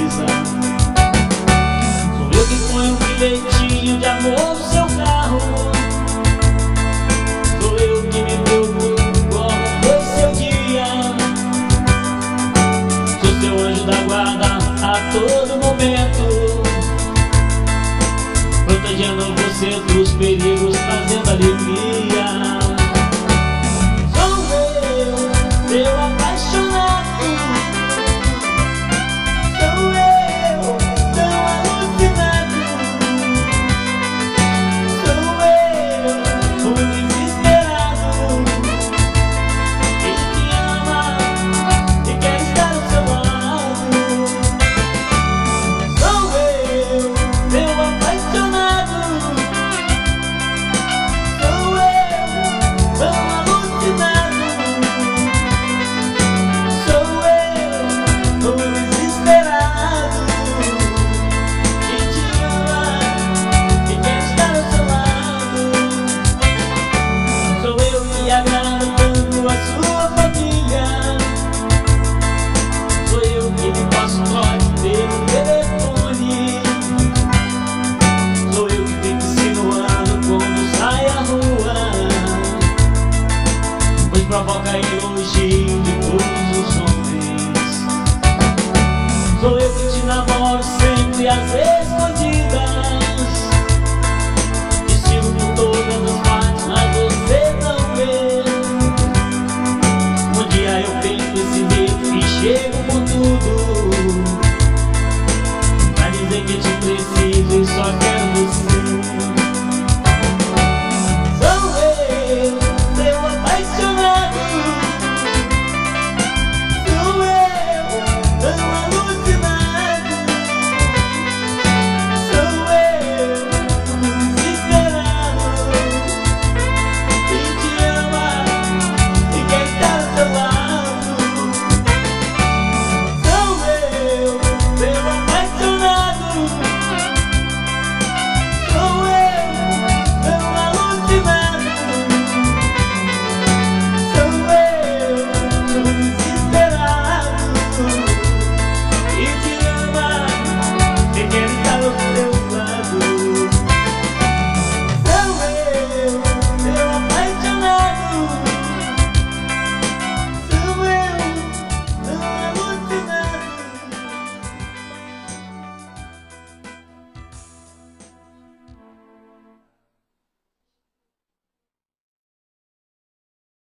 precisa. Sou eu que ponho um bilhetinho de amor no seu carro. Sou eu que me preocupo como foi seu dia. Sou seu anjo da guarda a todo momento, protegendo você dos perigos, trazendo alegria.